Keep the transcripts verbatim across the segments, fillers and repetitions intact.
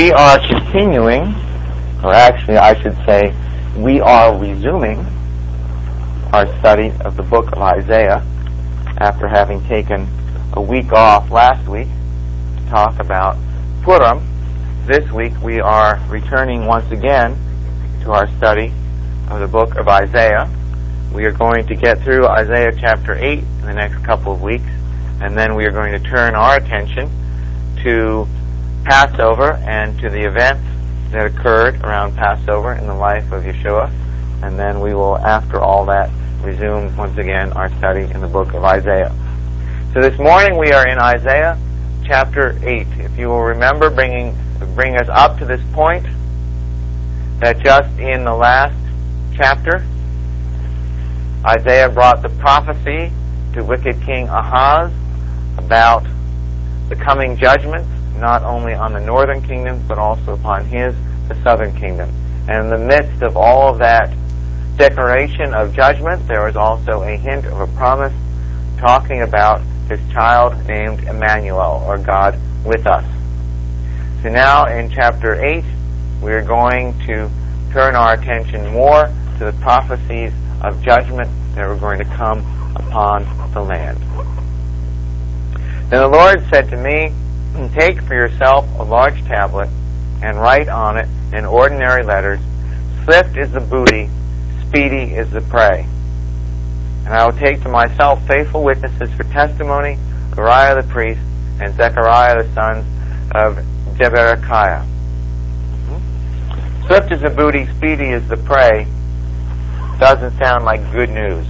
we are continuing, or actually I should say, we are resuming our study of the book of Isaiah after having taken a week off last week to talk about Purim. This week we are returning once again to our study of the book of Isaiah. We are going to get through Isaiah chapter eight in the next couple of weeks, and then we are going to turn our attention to Passover and to the events that occurred around Passover in the life of Yeshua, and then we will, after all that, resume once again our study in the book of Isaiah. So this morning we are in Isaiah chapter eight. If you will remember, bringing bring us up to this point, that just in the last chapter, Isaiah brought the prophecy to wicked King Ahaz about the coming judgment, not only on the northern kingdom, but also upon his, the southern kingdom. And in the midst of all of that declaration of judgment, there was also a hint of a promise talking about his child named Emmanuel, or God with us. So now in chapter eight, we are going to turn our attention more to the prophecies of judgment that are going to come upon the land. Then the Lord said to me, "Take for yourself a large tablet, and write on it in ordinary letters, Swift is the booty, speedy is the prey. And I will take to myself faithful witnesses for testimony, Uriah the priest, and Zechariah the sons of Jeberechiah." Mm-hmm. Swift is the booty, speedy is the prey. Doesn't sound like good news.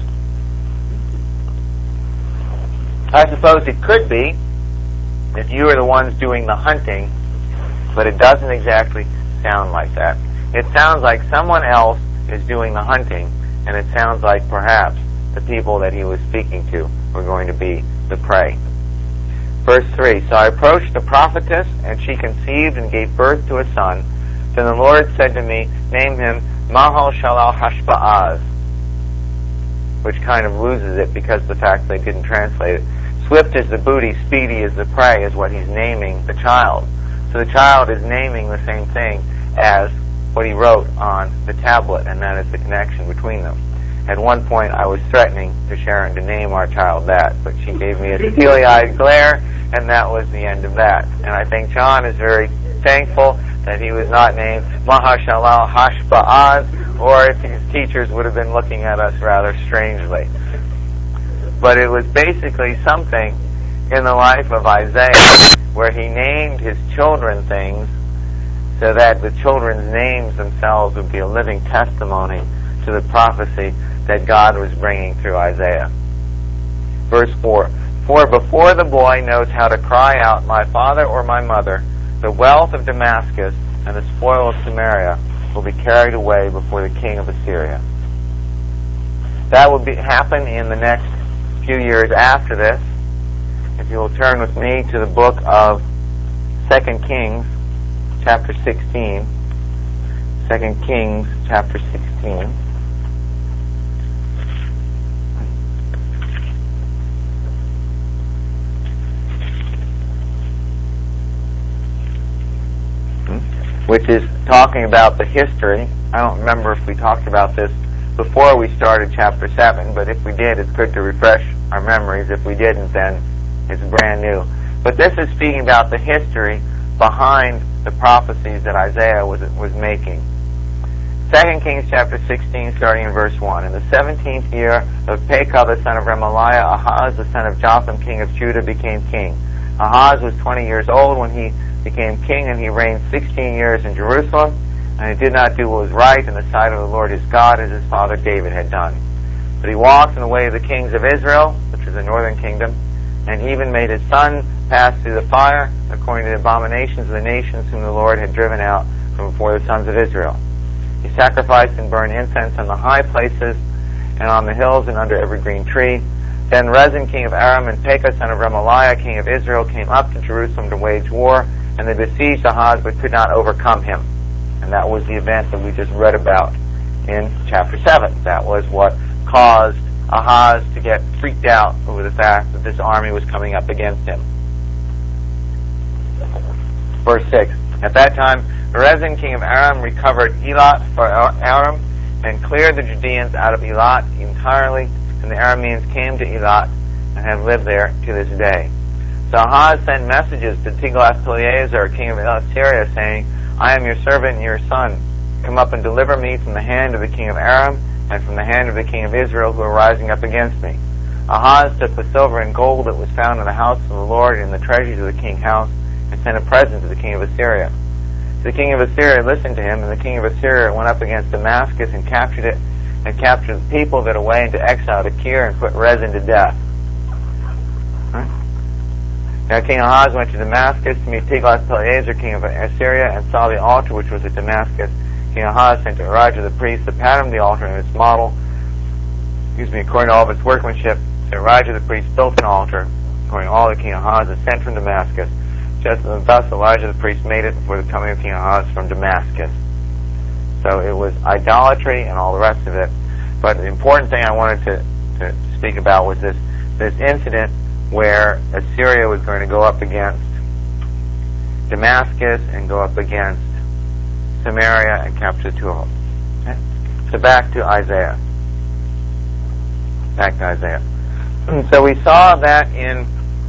I suppose it could be if you are the ones doing the hunting, but it doesn't exactly sound like that. It sounds like someone else is doing the hunting, and it sounds like perhaps the people that he was speaking to were going to be the prey. Verse three, "So I approached the prophetess, and she conceived and gave birth to a son. Then the Lord said to me, name him Mahal-Shalal-Hash-Ba'az," which kind of loses it because of the fact they didn't translate it. Swift is the booty, speedy is the prey is what he's naming the child. So the child is naming the same thing as what he wrote on the tablet, and that is the connection between them. At one point I was threatening to Sharon to name our child that, but she gave me a steely-eyed glare, and that was the end of that. And I think John is very thankful that he was not named Mahal-Shalal-Hash-Ba'az, or if his teachers would have been looking at us rather strangely. But it was basically something in the life of Isaiah where he named his children things so that the children's names themselves would be a living testimony to the prophecy that God was bringing through Isaiah. Verse four, "For before the boy knows how to cry out, my father or my mother, the wealth of Damascus and the spoil of Samaria will be carried away before the king of Assyria." That will be, happen in the next few years after this. If you will turn with me to the book of Second Kings, chapter sixteen. Second Kings, chapter sixteen. Which is talking about the history. I don't remember if we talked about this before we started chapter seven, but if we did, it's good to refresh our memories. If we didn't, then it's brand new. But this is speaking about the history behind the prophecies that Isaiah was was making. Second Kings chapter sixteen, starting in verse one. "In the seventeenth year of Pekah the son of Remaliah, Ahaz the son of Jotham king of Judah became king. Ahaz was twenty years old when he became king, and he reigned sixteen years in Jerusalem, and he did not do what was right in the sight of the Lord his God, as his father David had done. But he walked in the way of the kings of Israel," which is the northern kingdom, "and even made his son pass through the fire, according to the abominations of the nations whom the Lord had driven out from before the sons of Israel. He sacrificed and burned incense on the high places, and on the hills, and under every green tree. Then Rezin king of Aram and Pekah son of Remaliah king of Israel came up to Jerusalem to wage war, and they besieged Ahaz but could not overcome him." And that was the event that we just read about in chapter seven. That was what caused Ahaz to get freaked out over the fact that this army was coming up against him. Verse six, At that time, Rezin, king of Aram, recovered Elat for Aram and cleared the Judeans out of Elat entirely, and the Arameans came to Elat and have lived there to this day. So Ahaz sent messages to Tiglath-Pileser, king of Assyria, saying, I am your servant and your son. Come up and deliver me from the hand of the king of Aram and from the hand of the king of Israel who are rising up against me. Ahaz took the silver and gold that was found in the house of the Lord and in the treasuries of the king's house and sent a present to the king of Assyria. The king of Assyria listened to him, and the king of Assyria went up against Damascus and captured it, and captured the people that away into exile to Kir and put Rezin to death. Right? Now King Ahaz went to Damascus to meet Tiglath-Pileser, king of Assyria, and saw the altar which was at Damascus. King Ahaz sent to Urijah the priest the pattern of the altar and its model, excuse me, according to all of its workmanship. So Urijah the priest built an altar, according to all that King Ahaz had sent from Damascus. Just as thus Elijah the priest made it before the coming of King Ahaz from Damascus. So it was idolatry and all the rest of it. But the important thing I wanted to, to speak about was this, this incident where Assyria was going to go up against Damascus and go up against Samaria and capture the two of them. Okay? So back to Isaiah. Back to Isaiah. So we saw that in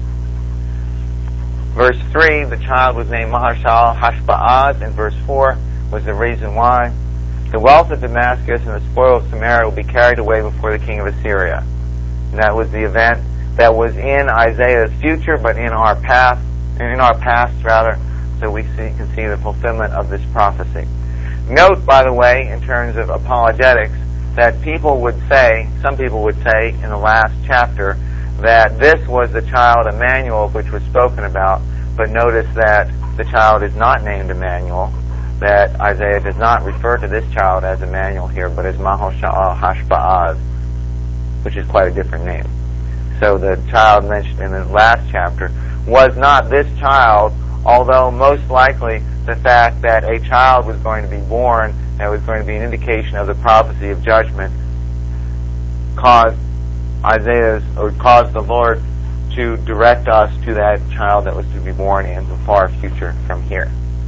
verse three, the child was named Maharshal Hashbaz, and verse four was the reason why. The wealth of Damascus and the spoil of Samaria will be carried away before the king of Assyria. And that was the event that was in Isaiah's future, but in our past, in our past rather, so we see, can see the fulfillment of this prophecy. Note, by the way, in terms of apologetics, that people would say, some people would say in the last chapter, that this was the child Emmanuel which was spoken about, but notice that the child is not named Emmanuel, that Isaiah does not refer to this child as Emmanuel here, but as Maharshal Hashbaz, which is quite a different name. So the child mentioned in the last chapter was not this child, although most likely the fact that a child was going to be born that was going to be an indication of the prophecy of judgment caused Isaiah's, or caused the Lord to direct us to that child that was to be born in the far future from here.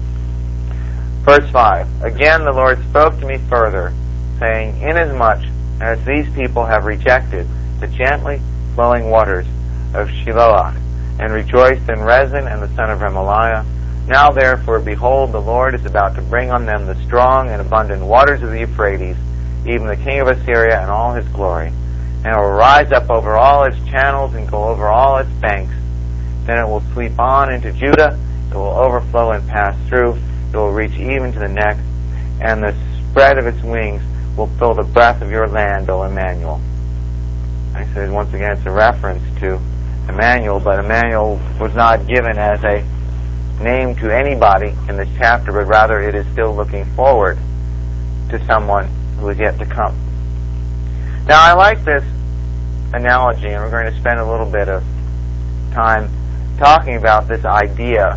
Verse five, again the Lord spoke to me further, saying, inasmuch as these people have rejected the gently flowing waters of Shiloah, and rejoiced in Rezin and the son of Remaliah, now therefore, behold, the Lord is about to bring on them the strong and abundant waters of the Euphrates, even the king of Assyria and all his glory. And it will rise up over all its channels and go over all its banks. Then it will sweep on into Judah. It will overflow and pass through. It will reach even to the neck. And the spread of its wings will fill the breadth of your land, O Emmanuel. I said once again it's a reference to Emmanuel, but Emmanuel was not given as a name to anybody in this chapter, but rather it is still looking forward to someone who is yet to come. Now I like this analogy, and we're going to spend a little bit of time talking about this idea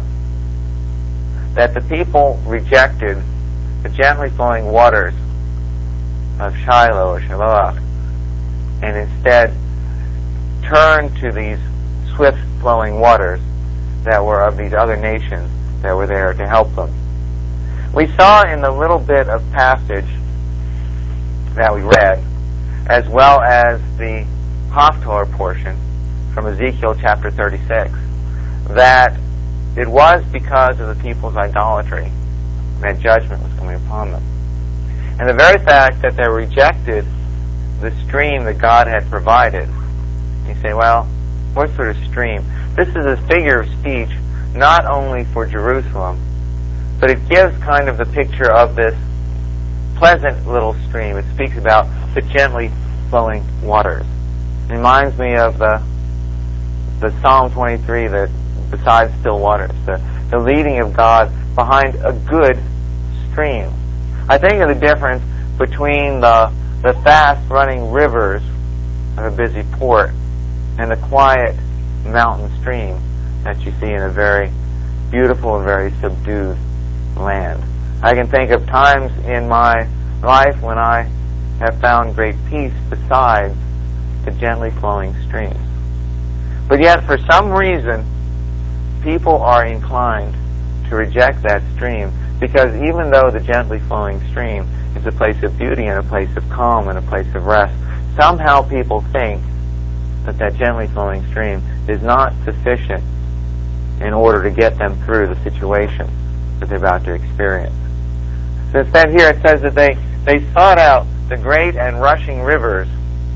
that the people rejected the gently flowing waters of Shiloh or Shiloah and instead turned to these swift flowing waters that were of these other nations that were there to help them. We saw in the little bit of passage that we read, as well as the Haftorah portion from Ezekiel chapter thirty-six, that it was because of the people's idolatry that judgment was coming upon them. And the very fact that they rejected the stream that God had provided, you say, well, what sort of stream? This is a figure of speech not only for Jerusalem, but it gives kind of the picture of this pleasant little stream. It speaks about the gently flowing waters. It reminds me of the the Psalm twenty-three, that besides still waters, the, the leading of God behind a good stream. I think of the difference between the the fast running rivers of a busy port and the quiet mountain stream that you see in a very beautiful and very subdued land. I can think of times in my life when I have found great peace beside the gently flowing streams. But yet, for some reason, people are inclined to reject that stream, because even though the gently flowing stream is a place of beauty and a place of calm and a place of rest, somehow people think that that gently flowing stream is not sufficient in order to get them through the situation that they're about to experience. So instead here it says that they, they sought out the great and rushing rivers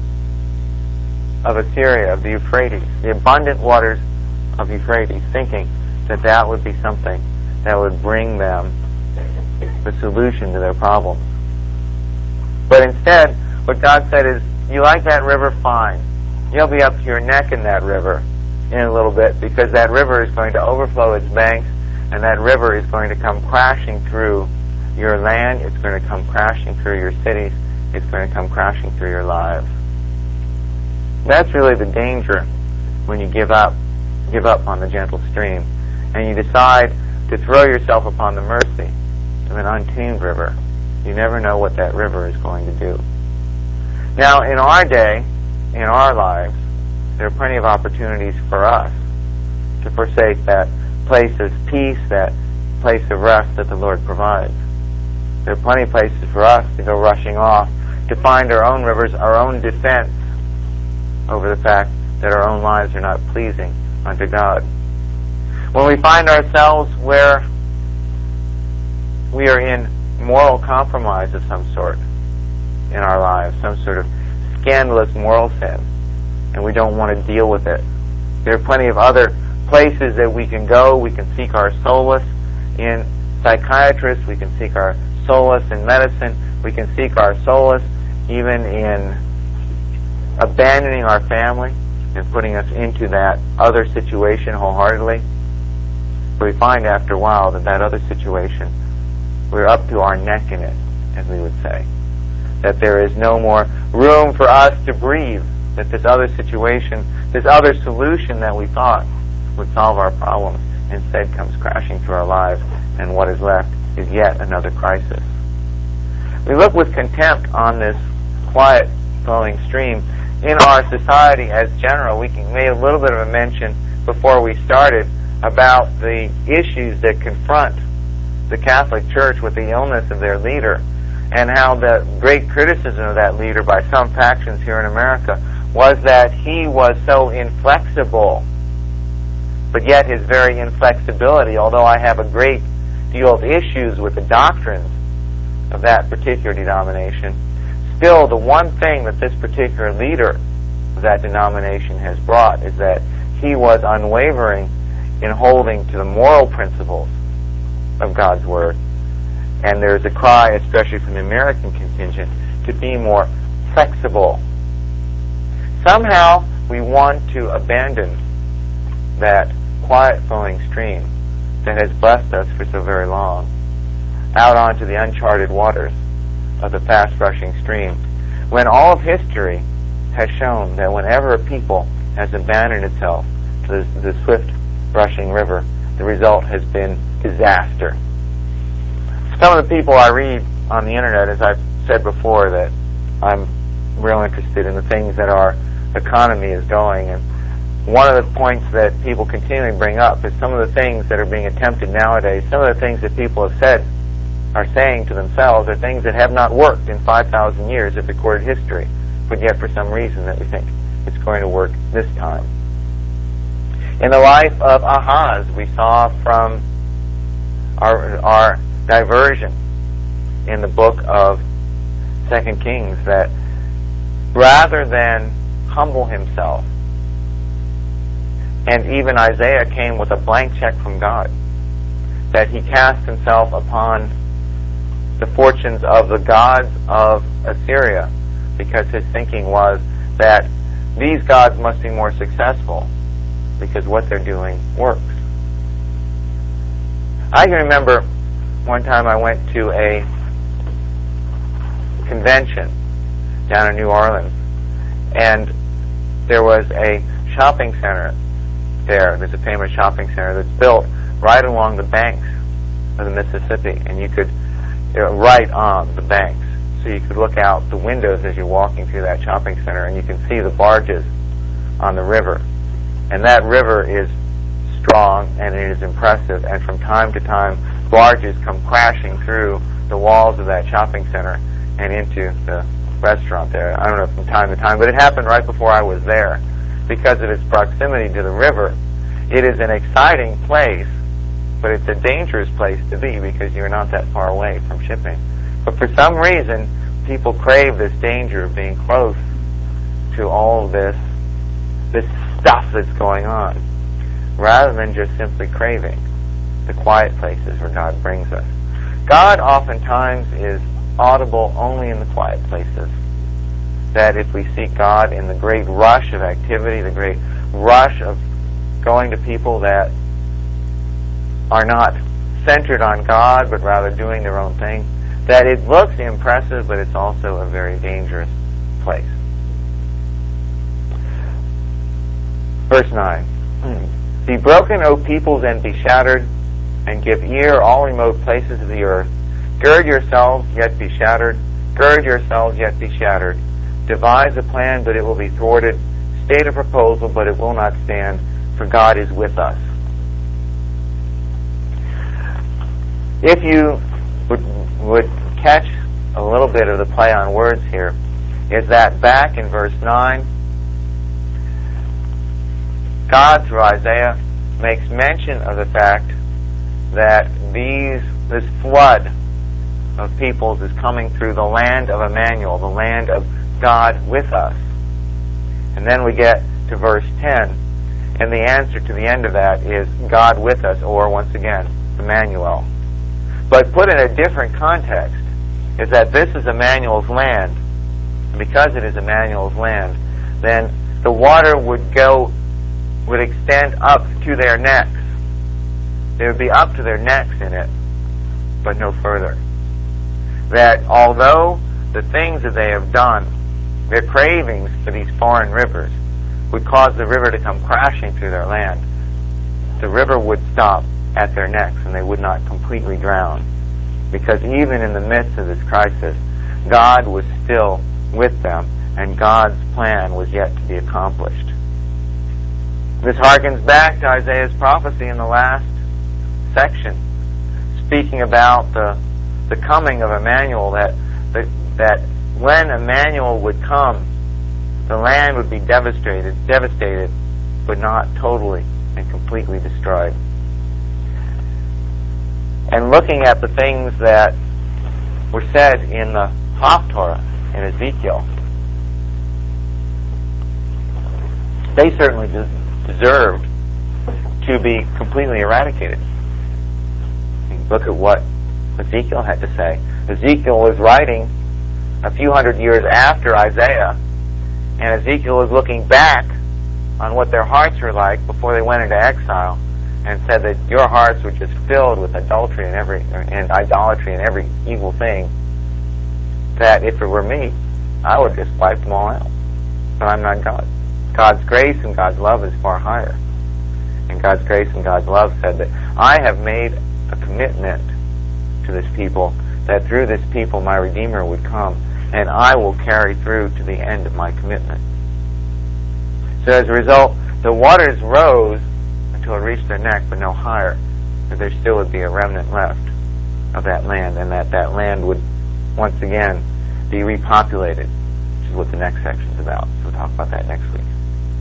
of Assyria, of the Euphrates, the abundant waters of Euphrates, thinking that that would be something that would bring them the solution to their problems. But instead, what God said is, you like that river? Fine. You'll be up to your neck in that river in a little bit, because that river is going to overflow its banks, and that river is going to come crashing through your land, it's going to come crashing through your cities, it's going to come crashing through your lives. That's really the danger when you give up, give up on the gentle stream, and you decide to throw yourself upon the mercy of an untuned river. You never know what that river is going to do. Now, in our day, in our lives, there are plenty of opportunities for us to forsake that place of peace, that place of rest that the Lord provides. There are plenty of places for us to go rushing off to find our own rivers, our own defense over the fact that our own lives are not pleasing unto God. When we find ourselves where we are in moral compromise of some sort in our lives, some sort of scandalous moral sin, and we don't want to deal with it, there are plenty of other places that we can go. We can seek our solace in psychiatrists, we can seek our solace in medicine, we can seek our solace even in abandoning our family and putting us into that other situation wholeheartedly. But we find after a while that that other situation, we're up to our neck in it, as we would say. That there is no more room for us to breathe. That this other situation, this other solution that we thought would solve our problems, instead comes crashing through our lives, and what is left is yet another crisis. We look with contempt on this quiet flowing stream. In our society as general, we made a little bit of a mention before we started about the issues that confront the Catholic Church with the illness of their leader, and how the great criticism of that leader by some factions here in America was that he was so inflexible. But yet his very inflexibility, although I have a great deal of issues with the doctrines of that particular denomination, still the one thing that this particular leader of that denomination has brought is that he was unwavering in holding to the moral principles of God's Word. And there's a cry, especially from the American contingent, to be more flexible. Somehow we want to abandon that quiet flowing stream that has blessed us for so very long out onto the uncharted waters of the fast rushing stream, when all of history has shown that whenever a people has abandoned itself to the, the swift rushing river, the result has been disaster. Some of the people I read on the internet, as I've said before, that I'm real interested in the things that our economy is going, and one of the points that people continually bring up is some of the things that are being attempted nowadays. Some of the things that people have said, are saying to themselves, are things that have not worked in five thousand years of recorded history, but yet for some reason that we think it's going to work this time. In the life of Ahaz, we saw from our, our diversion in the book of Second Kings that rather than humble himself, and even Isaiah came with a blank check from God, that he cast himself upon the fortunes of the gods of Assyria, because his thinking was that these gods must be more successful because what they're doing works. I can remember one time I went to a convention down in New Orleans, and there was a shopping center there. There's a famous shopping center that's built right along the banks of the Mississippi, and you could you know, right on the banks, so you could look out the windows as you're walking through that shopping center, and you can see the barges on the river. And that river is strong and it is impressive, and from time to time barges come crashing through the walls of that shopping center and into the restaurant there. I don't know from time to time, but it happened right before I was there because of its proximity to the river. It is an exciting place, but it's a dangerous place to be because you're not that far away from shipping. But for some reason, people crave this danger of being close to all of this, this stuff that's going on, rather than just simply craving the quiet places where God brings us. God oftentimes is audible only in the quiet places. That if we seek God in the great rush of activity, the great rush of going to people that are not centered on God, but rather doing their own thing, that it looks impressive, but it's also a very dangerous place. Verse nine. Be broken, O peoples, and be shattered, and give ear, all remote places of the earth. Gird yourselves, yet be shattered. Gird yourselves, yet be shattered. Devise a plan, but it will be thwarted. State a proposal, but it will not stand, for God is with us. If you would, would catch a little bit of the play on words here, is that back in verse nine, God, through Isaiah, makes mention of the fact that these this flood of peoples is coming through the land of Emmanuel, the land of God with us. And then we get to verse ten, and the answer to the end of that is God with us, or once again, Emmanuel. But put in a different context, is that this is Emmanuel's land. And because it is Emmanuel's land, then the water would go, would extend up to their necks. They would be up to their necks in it, but no further. That although the things that they have done, their cravings for these foreign rivers, would cause the river to come crashing through their land, the river would stop at their necks and they would not completely drown. Because even in the midst of this crisis, God was still with them, and God's plan was yet to be accomplished. This harkens back to Isaiah's prophecy in the last section, speaking about the the coming of Emmanuel, that, that, that when Emmanuel would come, the land would be devastated, devastated, but not totally and completely destroyed. And looking at the things that were said in the Haftorah in Ezekiel, they certainly deserved to be completely eradicated. Look at what Ezekiel had to say. Ezekiel was writing a few hundred years after Isaiah, and Ezekiel was looking back on what their hearts were like before they went into exile, and said that your hearts were just filled with adultery and every and idolatry and every evil thing, that if it were me, I would just wipe them all out. But I'm not God. God's grace and God's love is far higher. And God's grace and God's love said that I have made a commitment to this people, that through this people my Redeemer would come, and I will carry through to the end of my commitment. So as a result, the waters rose until it reached their neck, but no higher, but there still would be a remnant left of that land, and that that land would once again be repopulated, which is what the next section is about. So we'll talk about that next week.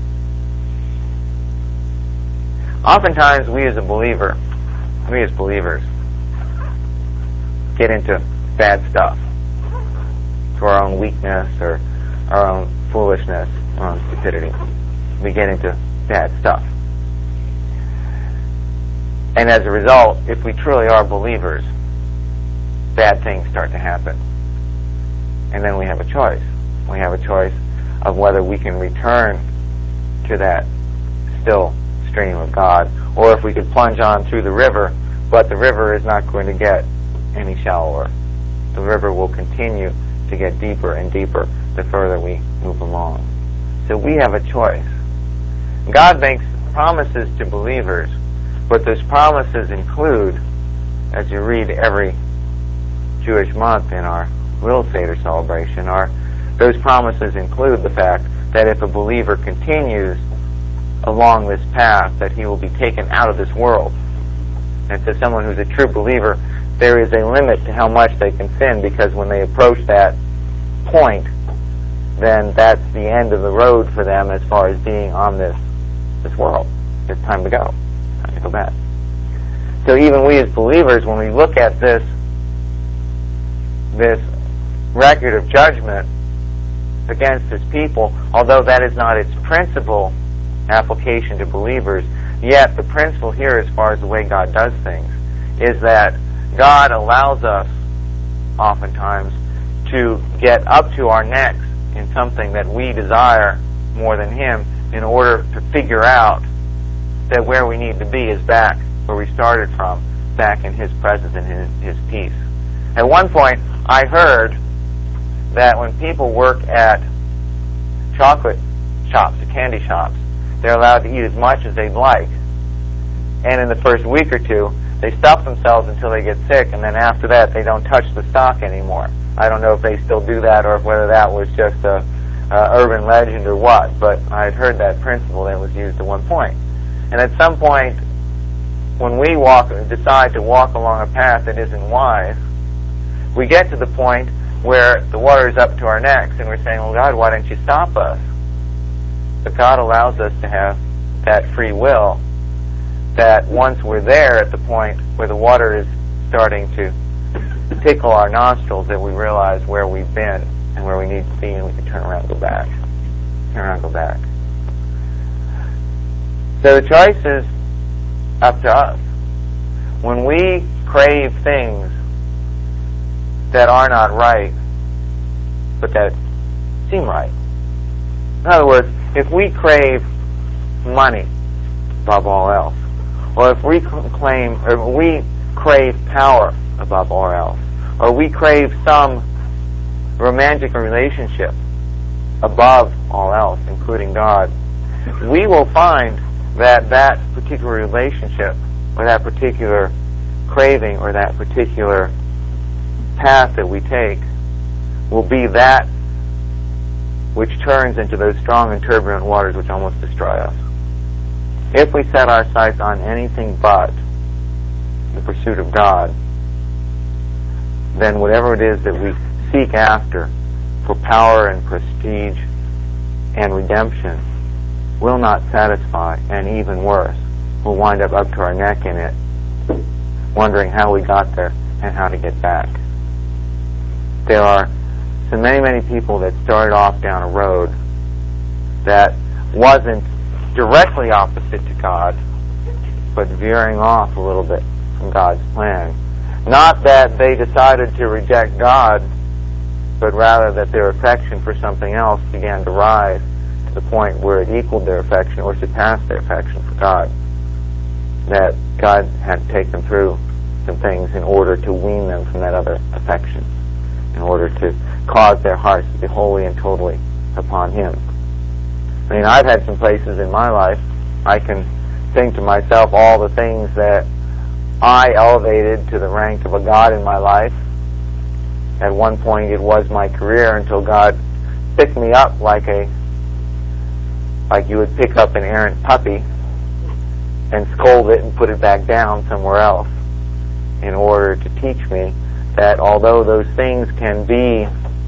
Oftentimes we as a believer, we as believers, get into bad stuff to our own weakness or our own foolishness, our own stupidity. We get into bad stuff. And as a result, if we truly are believers, bad things start to happen. And then we have a choice. We have a choice of whether we can return to that still stream of God, or if we could plunge on through the river, but the river is not going to get any shallower. The river will continue to get deeper and deeper the further we move along. So we have a choice. God makes promises to believers, but those promises include, as you read every Jewish month in our Little Seder celebration, are those promises include the fact that if a believer continues along this path that he will be taken out of this world. And to someone who's a true believer, there is a limit to how much they can sin, because when they approach that point, then that's the end of the road for them as far as being on this this world. It's time to go. Time to go back. So even we as believers, when we look at this this record of judgment against his people, although that is not its principal application to believers, yet the principle here, as far as the way God does things, is that God allows us oftentimes to get up to our necks in something that we desire more than him, in order to figure out that where we need to be is back where we started from, back in his presence and his, his peace. At one point, I heard that when people work at chocolate shops, or candy shops, they're allowed to eat as much as they'd like. And in the first week or two, they stuff themselves until they get sick, and then after that, they don't touch the stock anymore. I don't know if they still do that, or whether that was just a, a urban legend or what, but I had heard that principle that was used at one point. And at some point, when we walk, decide to walk along a path that isn't wise, we get to the point where the water is up to our necks, and we're saying, well, God, why don't you stop us? But God allows us to have that free will, that once we're there at the point where the water is starting to tickle our nostrils, that we realize where we've been and where we need to be, and we can turn around and go back. Turn around and go back. So the choice is up to us. When we crave things that are not right, but that seem right. In other words, if we crave money above all else, or if we claim, or we crave power above all else, or we crave some romantic relationship above all else, including God, we will find that that particular relationship, or that particular craving, or that particular path that we take will be that which turns into those strong and turbulent waters which almost destroy us. If we set our sights on anything but the pursuit of God, then whatever it is that we seek after for power and prestige and redemption will not satisfy, and even worse, we'll wind up up to our neck in it, wondering how we got there and how to get back. There are so many, many people that started off down a road that wasn't directly opposite to God, but veering off a little bit from God's plan. Not that they decided to reject God, but rather that their affection for something else began to rise to the point where it equaled their affection or surpassed their affection for God. That God had to take them through some things in order to wean them from that other affection, in order to cause their hearts to be wholly and totally upon him. I mean, I've had some places in my life, I can think to myself all the things that I elevated to the rank of a God in my life. At one point it was my career, until God picked me up like a like you would pick up an errant puppy and scold it and put it back down somewhere else, in order to teach me that although those things can be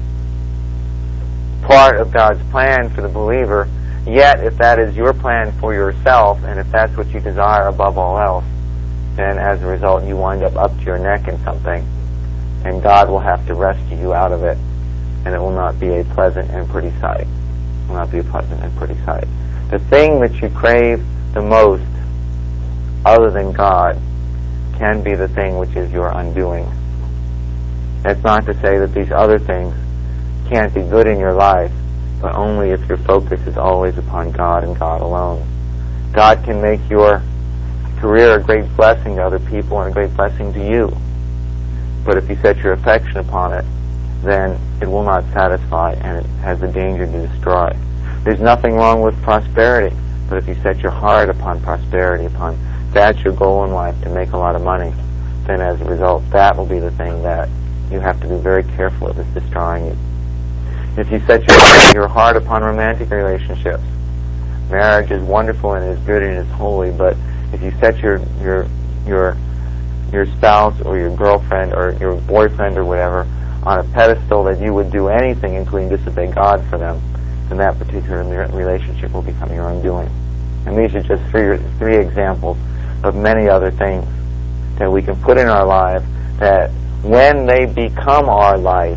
part of God's plan for the believer, yet if that is your plan for yourself, and if that's what you desire above all else, then as a result you wind up up to your neck in something, and God will have to rescue you out of it, and it will not be a pleasant and pretty sight. It will not be a pleasant and pretty sight. The thing that you crave the most, other than God, can be the thing which is your undoing. That's not to say that these other things can't be good in your life, but only if your focus is always upon God and God alone. God can make your career a great blessing to other people and a great blessing to you. But if you set your affection upon it, then it will not satisfy, and it has the danger to destroy. There's nothing wrong with prosperity, but if you set your heart upon prosperity, upon that's your goal in life, to make a lot of money, then as a result, that will be the thing that you have to be very careful of, is destroying you. If you set your, your heart upon romantic relationships, Marriage is wonderful and is good and is holy, but if you set your your your your spouse or your girlfriend or your boyfriend or whatever on a pedestal that you would do anything, including disobey God for them, then that particular relationship will become your undoing. And these are just three three examples of many other things that we can put in our life that when they become our life,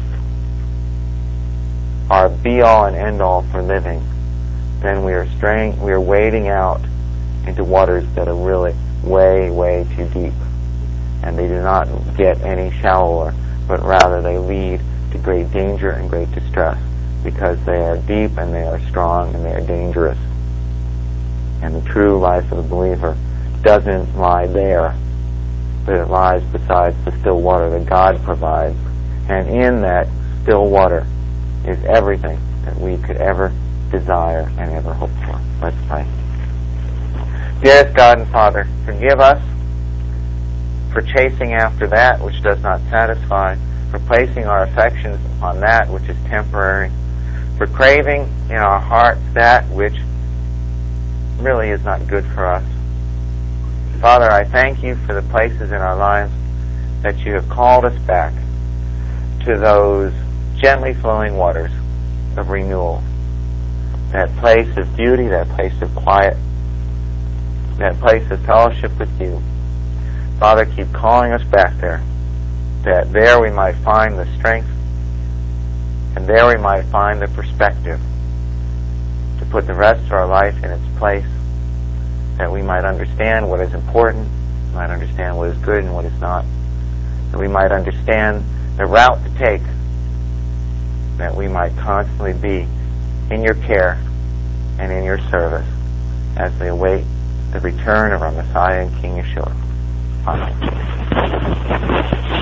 our be-all and end-all for living, then we are straying, we are wading out into waters that are really way, way too deep. And they do not get any shallower, but rather they lead to great danger and great distress, because they are deep and they are strong and they are dangerous. And the true life of the believer doesn't lie there, but it lies beside the still water that God provides. And in that still water is everything that we could ever desire and ever hope for. Let's pray. Dearest God and Father, forgive us for chasing after that which does not satisfy, for placing our affections upon that which is temporary, for craving in our hearts that which really is not good for us. Father, I thank you for the places in our lives that you have called us back to those gently flowing waters of renewal, that place of beauty, that place of quiet, that place of fellowship with you. Father, keep calling us back there, that there we might find the strength, and there we might find the perspective to put the rest of our life in its place, that we might understand what is important, might understand what is good and what is not, that we might understand the route to take, that we might constantly be in your care and in your service as we await the return of our Messiah and King Yeshua. Amen.